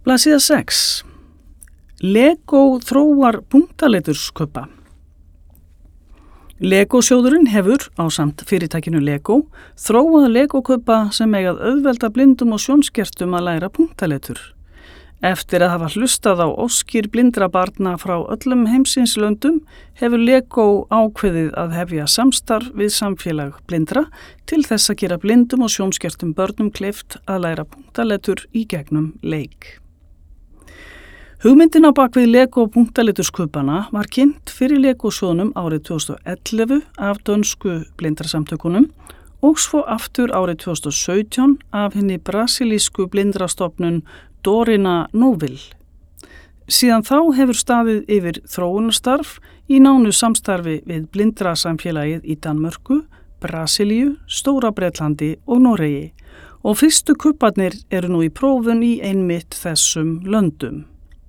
Blaðsíða 6. Lego þróar punktaleturskubba. Lego-sjóðurinn hefur, ásamt fyrirtækinu Lego, þróað Lego-kubba sem eigað auðvelda blindum og sjónskertum að læra punktaletur. Eftir að hafa hlustað á óskir blindra barna frá öllum heimsins löndum hefur Lego ákveðið að hefja samstarf við samfélag blindra til þess að gera blindum og sjónskertum börnum kleift að læra punktaletur í gegnum leik. Hugmyndin á bakvið Lego punktaleturskubbana var kynnt fyrir Lego-sjóðnum árið 2011 af dönsku blindrasamtökunum og svo aftur árið 2017 af hinni brasilísku blindrastofnun Dorina Novil. Síðan þá hefur staðið yfir þróunarstarf í nánu samstarfi við blindrasamfélagið í Danmörku, Brasilíu, Stóra-Bretlandi og Noregi og fyrstu kubbarnir eru nú í prófun í einmitt þessum löndum.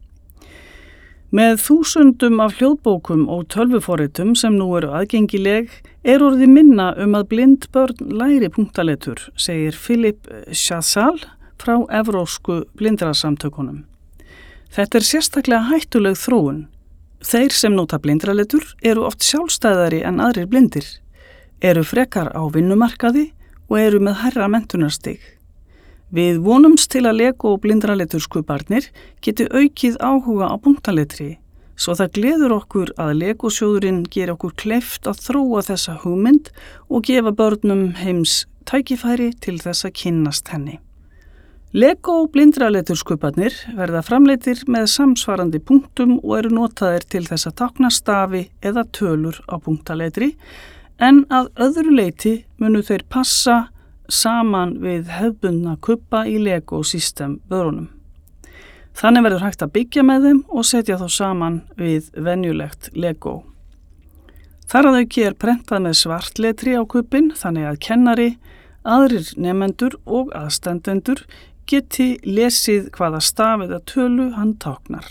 Með þúsundum af hljóðbókum og tölvuforritum sem nú eru aðgengileg orðið minna að blind börn læri punktaletur, segir Philip Chazal frá evrópsku blindrasamtökunum. Þetta sérstaklega hættuleg þróun. Þeir sem nota blindraletur eru oft sjálfstæðari en aðrir blindir, eru frekar á vinnumarkaði og eru með hærra menntunarstig. Við vonumst til að Lego blindraleturskubbarnir geti aukið áhuga á punktaletri, svo það gleður okkur að Lego-sjóðurinn geri okkur kleift að þróa þessa hugmynd og gefa börnum heims tækifæri til þess að kynnast henni. Lego blindraleturskubbarnir verða framleiddir með samsvarandi punktum og eru notaðir til þess að tákna stafi eða tölur á punktaletri, en að öðru leyti munu þeir passa saman við hefðbundna kubba í Lego System vörunum. Þannig verður hægt að byggja með þeim og setja þá saman við venjulegt Lego. Þar að auki prentað með svartletri á kubbin þannig að kennari, aðrir nemendur og aðstandendur geti lesið hvaða staf eða tölu hann táknar.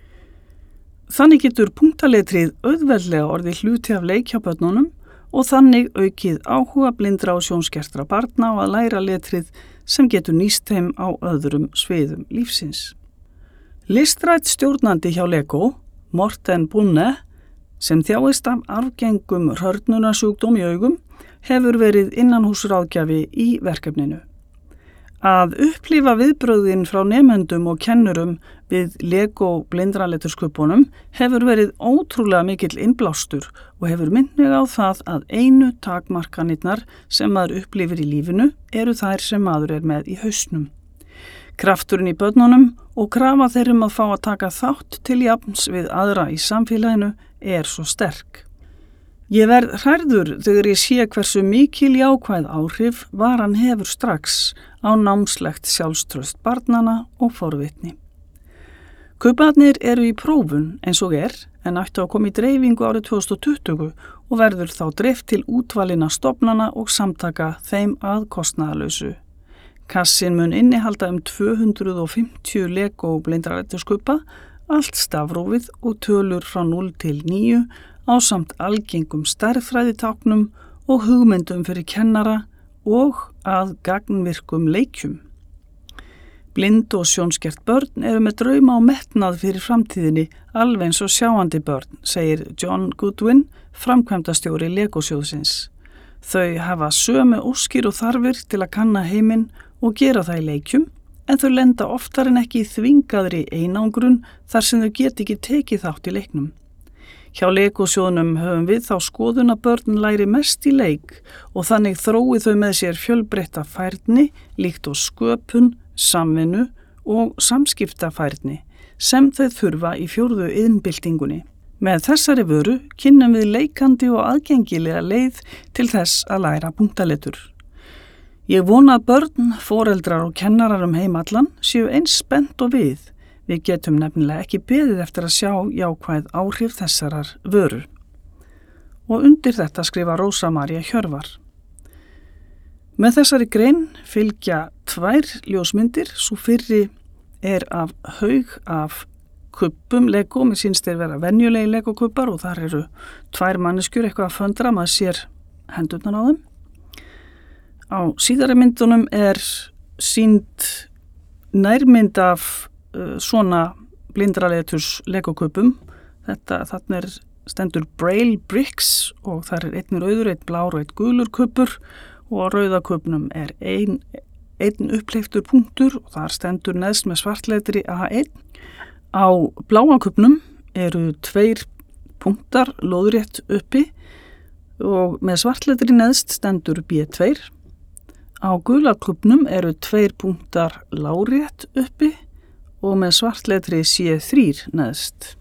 Þannig getur punktaletrið auðveldlega orðið hluti af leik hjá börnunum og þannig aukið áhuga blindra og sjónskertra barna á að læra letrið sem getur nýst þeim á öðrum sviðum lífsins. Listrænt stjórnandi hjá Lego, Morten Bunne, sem þjáist af arfgengum hrörnunarsjúkdóm í augum, hefur verið innanhúsráðgjafi í verkefninu. Að upplifa viðbrögðin frá nemendum og kennurum við Lego blindraleturskubbanum hefur verið ótrúlega mikill innblástur og hefur minnt mig á það að einu takmarkanirnar sem maður upplifir í lífinu eru þær sem maður með í hausnum. Krafturinn í börnunum og krafa þeirrum að fá að taka þátt til jafns við aðra í samfélaginu svo sterk. Ég verð hrærður þegar ég sé hversu mikil jákvæð áhrif varan hefur strax á námslegt sjálfstraust barnanna og forvitni. Kubbarnir eru í prófun eins og en ættu að koma í dreifingu árið 2020 og verður þá dreift til útvalinna stofnana og samtaka þeim að kostnaðarlausu. Kassin mun innihalda 250 Lego blindraleturskubba, allt stafrófið og tölur frá 0 til 9 ásamt algengum stærðfræðitáknum og hugmyndum fyrir kennara og að gagnvirkum leikjum. Blind og sjónskert börn eru með drauma og metnað fyrir framtíðinni alveg eins og sjáandi börn, segir John Goodwin, framkvæmdastjóri Lego-sjóðsins. Þau hafa sömu óskir og þarfir til að kanna heiminn og gera það í leikjum, en þau lenda oftar en ekki þvingaðri einangrun þar sem þau get ekki tekið þátt í leiknum. Hjá Lego-sjóðnum höfum við þá skoðun að börn læri mest í leik og þannig þrói þau með sér fjölbreytta færni líkt og sköpun, samvinnu og samskiptafærni sem þau þurfa í 4. iðnbyltingunni. Með þessari vöru kynnum við leikandi og aðgengilega leið til þess að læra punktaletur. Ég vona að börn, foreldrar og kennarar heim allan séu eins spennt og við. Við getum nefnilega ekki beðið eftir að sjá jákvæð áhrif þessarar vöru. Og undir þetta skrifa Rósa María Hjörvar. Með þessari grein fylgja 2 ljósmyndir, svo fyrri af haug af kubbum Lego, mér sýnst þeir vera venjulegi Lego-kubbar og þar eru 2 manneskjur eitthvað að föndra, maður sér hendurnar á þeim. Á síðari myndunum sýnd nærmynd af svona blindraleturs legokupum. Þarna stendur Braille Bricks og þar einn rauður, einn blár og einn gulur kupur og á rauðakupnum einn uppleiftur punktur og þar stendur neðst með svartletri A1. Á bláakupnum eru 2 punktar lóðrétt uppi og með svartletri neðst stendur B2. Á gulakupnum eru 2 punktar lárétt uppi og með svartletri C3 neðst.